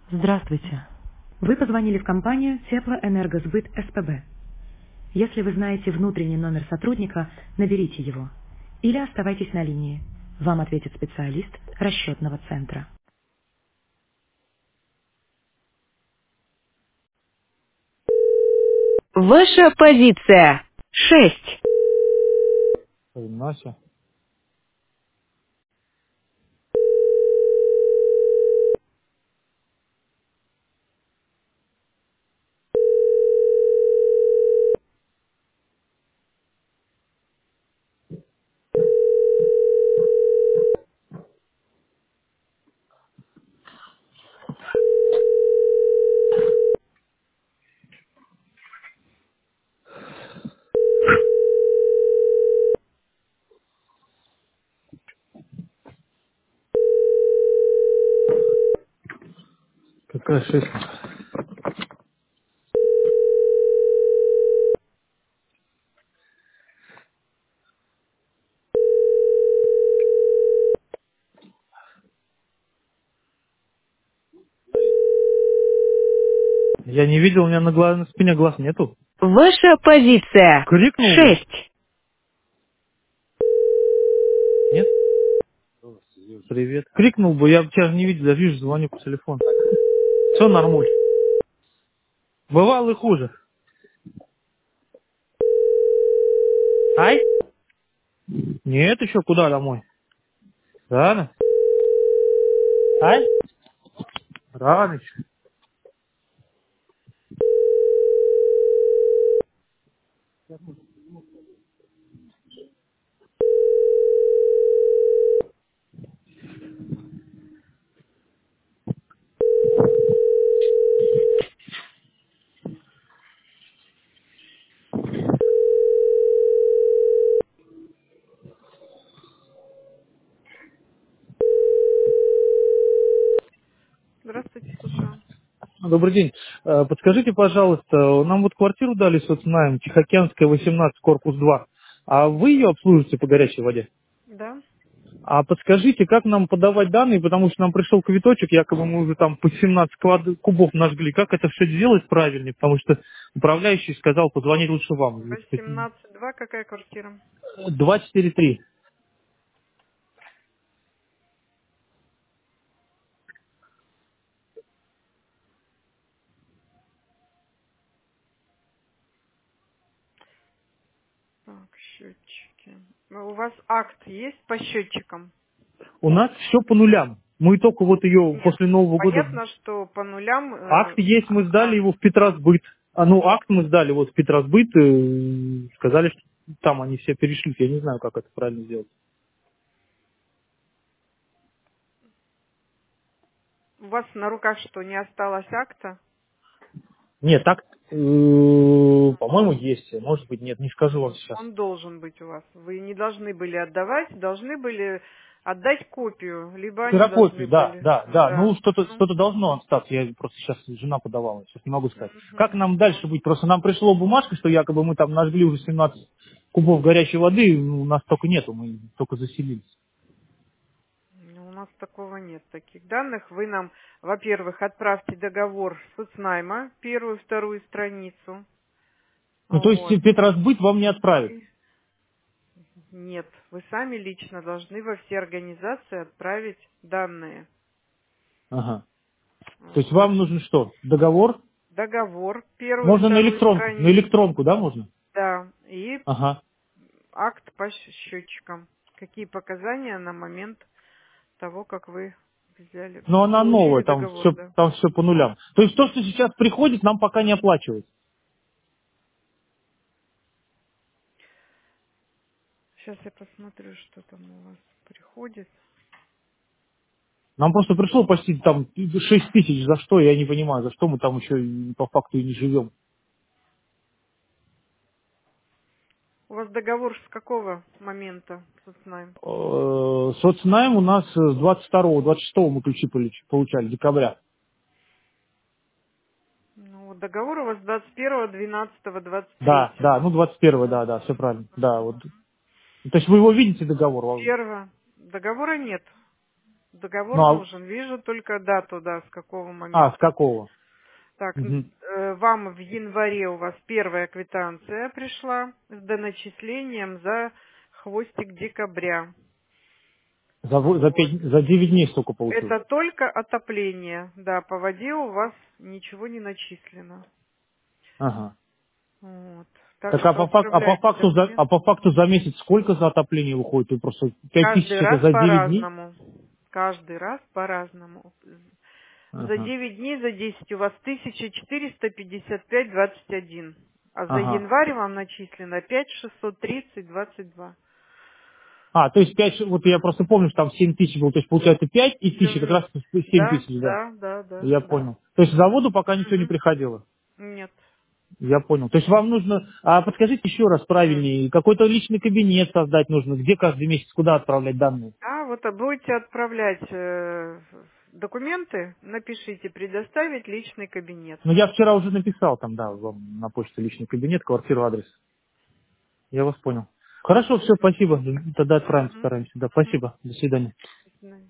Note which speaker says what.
Speaker 1: Здравствуйте. Вы позвонили в компанию Теплоэнергосбыт СПБ. Если вы знаете внутренний номер сотрудника, наберите его. Или оставайтесь на линии. Вам ответит специалист расчетного центра. Ваша позиция 6.
Speaker 2: Нася. Какая шесть? Я не видел, у меня на спине глаз нету.
Speaker 1: Ваша позиция
Speaker 2: Крикнул бы.
Speaker 1: 6.
Speaker 2: Нет? Привет. Крикнул бы, я бы тебя не видел, я вижу, звоню по телефону. Все нормуль. Бывало и хуже. Ай? Нет, еще куда домой? Рано? Ай? Рано еще.
Speaker 3: Здравствуйте, слушаю.
Speaker 2: Добрый день. Подскажите, пожалуйста, нам вот квартиру дали соцнаем, Тихоокеанская, 18, корпус 2. А вы ее обслуживаете по горячей воде?
Speaker 3: Да.
Speaker 2: А подскажите, как нам подавать данные, потому что нам пришел квиточек, якобы мы уже там по 17 кубов нажгли. Как это все сделать правильнее? Потому что управляющий сказал позвонить лучше вам.
Speaker 3: 18.2, какая квартира?
Speaker 2: 243.
Speaker 3: Так, счетчики. У вас акт есть по счетчикам?
Speaker 2: У нас все по нулям. Мы только вот ее
Speaker 3: Нет.
Speaker 2: после Нового года...
Speaker 3: Понятно, что по нулям
Speaker 2: Акт есть, мы сдали
Speaker 3: акт.
Speaker 2: его в Петросбыт. Акт мы сдали вот в Петросбыт. Сказали, что там они все перешли. Я не знаю, как это правильно сделать.
Speaker 3: У вас на руках что, не осталось акта?
Speaker 2: Нет, так, по-моему, есть. Может быть, нет, не скажу вам сейчас.
Speaker 3: Он должен быть у вас. Вы не должны были отдавать, должны были отдать копию, либо они должны
Speaker 2: Ксерокопию, да,
Speaker 3: были.
Speaker 2: да, да. Ну,
Speaker 3: Да.
Speaker 2: что-то
Speaker 3: Ну,
Speaker 2: должно остаться. Я просто сейчас жена подавала, сейчас не могу сказать. Как
Speaker 3: мгм.
Speaker 2: нам дальше быть? Просто нам пришло бумажка, что якобы мы там нажгли уже 17 кубов горячей воды, у нас только нету, мы только заселились.
Speaker 3: Ну, у нас такого нет, таких данных. Вы нам, во-первых, отправьте договор соцнайма, первую, вторую страницу.
Speaker 2: Ну, то есть
Speaker 3: Вот.
Speaker 2: Петросбыт вам не отправит.
Speaker 3: И нет, вы сами лично должны во все организации отправить данные.
Speaker 2: Ага. То есть
Speaker 3: Вот.
Speaker 2: вам нужен что? Договор?
Speaker 3: Договор, первую,
Speaker 2: Можно на
Speaker 3: вторую
Speaker 2: электронку. На
Speaker 3: страницу,
Speaker 2: электронку, да, можно?
Speaker 3: да, и
Speaker 2: Ага.
Speaker 3: акт по счетчикам. Какие показания на момент того, как вы взяли,
Speaker 2: Но она новая,
Speaker 3: получили договор, да.
Speaker 2: там все по нулям. То есть то, что сейчас приходит, нам пока не оплачивать.
Speaker 3: Сейчас я посмотрю, что там у вас приходит.
Speaker 2: Нам просто пришло почти там 6 тысяч. За что? Я не понимаю. За что мы там еще и по факту и не живем.
Speaker 3: У вас договор с какого момента соцнайм?
Speaker 2: Соцнайм у нас с 22-го, 26-го мы ключи получали, декабря.
Speaker 3: Ну, вот договор у вас 21.12,
Speaker 2: Да, да,
Speaker 3: 23.
Speaker 2: ну 21-го, да, да, все правильно. Да, вот. То есть вы его видите, договор?
Speaker 3: Первого. Договора нет. Договор
Speaker 2: Ну,
Speaker 3: нужен. Вижу только дату, да, с какого
Speaker 2: с
Speaker 3: момента.
Speaker 2: какого?
Speaker 3: Так,
Speaker 2: Мгм.
Speaker 3: вам в январе у вас первая квитанция пришла с доначислением за хвостик декабря. Вот.
Speaker 2: За 9 дней столько получилось.
Speaker 3: Это только отопление. Да, по воде у вас ничего не начислено.
Speaker 2: Ага.
Speaker 3: Вот. Так
Speaker 2: Так
Speaker 3: что отправляйте
Speaker 2: а
Speaker 3: документ.
Speaker 2: по факту за месяц сколько за отопление выходит? Вы просто 5000
Speaker 3: Каждый
Speaker 2: это
Speaker 3: раз
Speaker 2: за 9 дней?
Speaker 3: по-разному. Каждый раз по-разному. За
Speaker 2: Ага.
Speaker 3: 9 дней, за 10 у вас 1455,21. А за
Speaker 2: Ага.
Speaker 3: январь вам начислено 5630,22.
Speaker 2: То есть 5, вот я просто помню, что там 7 тысяч было, то есть получается 5 и
Speaker 3: Все
Speaker 2: 1000, как раз
Speaker 3: вместе.
Speaker 2: 7
Speaker 3: Да,
Speaker 2: тысяч, да.
Speaker 3: да, да, да,
Speaker 2: Я
Speaker 3: да.
Speaker 2: понял. То есть заводу пока ничего не
Speaker 3: Мгм.
Speaker 2: приходило.
Speaker 3: Нет.
Speaker 2: Я понял. То есть вам нужно, подскажите еще раз
Speaker 3: М.
Speaker 2: правильнее, какой-то личный кабинет создать нужно, где каждый месяц, куда отправлять данные?
Speaker 3: Вот будете отправлять документы, напишите «предоставить личный кабинет».
Speaker 2: Ну, я вчера уже написал там, да, вам на почту личный кабинет, квартиру, адрес. Я вас понял. Хорошо, все, спасибо. Тогда отправим,
Speaker 3: Мгм.
Speaker 2: стараемся. Да,
Speaker 3: Мгм.
Speaker 2: спасибо. До свидания.
Speaker 3: До свидания.